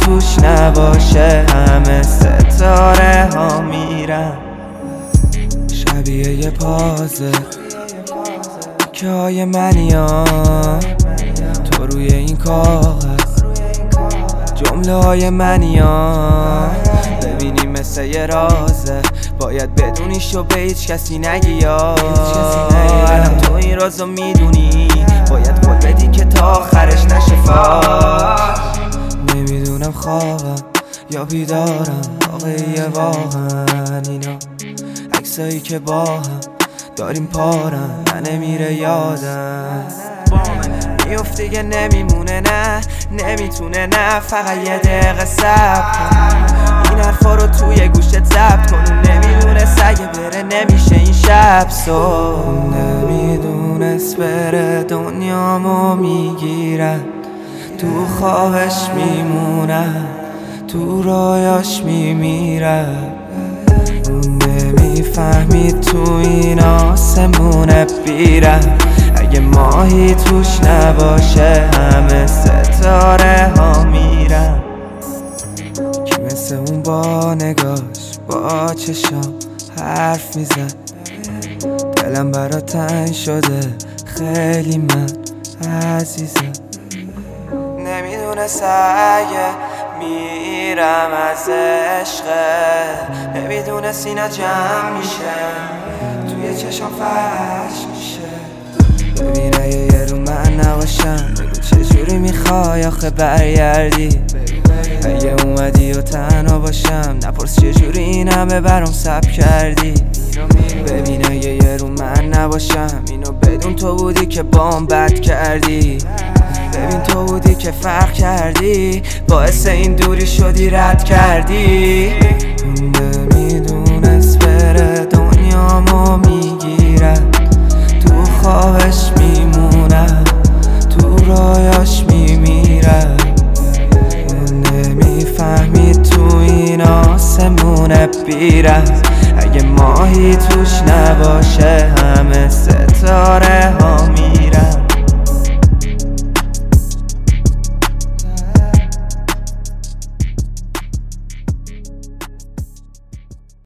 توش نباشه همه ستاره ها میرن. شبیه یه پازه که های منیام تو روی این کاغذ جمله های منیام. ببینی مثل یه رازه باید بدونیشو به هیچ کسی نگی یا الان تو این رازو میدونی باید قول بدی که تا آخرش نشه فاش. نمیدونم خوابم یا بیدارم واقعیه واقعا اینا عکسایی که با هم داریم پارم من نمیره یادم. میفته که نمیمونه نه نمیتونه نه فقط یه دقیقه صبر کن. این حرفا رو توی گوشت ضبط کن. اون نمیدونه سگه بره نمیشه این شب صبح. نمیدونست بره دنیامو میگیرن تو خوابش میمونن تو رویاش میمیرن. اون نمیفهمید تو این آسمونه بیرن اگه ماهی توش نباشه همه ستاره ها میرن. که مثل اون با نگاش با چشام حرف میزد دلم برا تنگ شده خیلی من عزیزم. نمیدونست اگه میرم از عشقه نمیدونست اینا جمع میشه توی چشم فرش میشه. ببین اگه یه رو من نباشم بگو چجوری میخوای آخه برگردی. اگه اومدی و تنها باشم نپرس چجوری این همه برام سب کردی. ببین اگه یه رو من نباشم اینو بدون تو بودی که بام بد کردی. ببین تو بودی که فرق کردی باعث این دوری شدی رد کردی. نمیدونست بره دنیامو میگیرن تو خوابش میمونن تو رویاش میمیرن. نمیفهمید تو این آسمونه بیرن اگه ماهی توش نباشه همه ستاره ها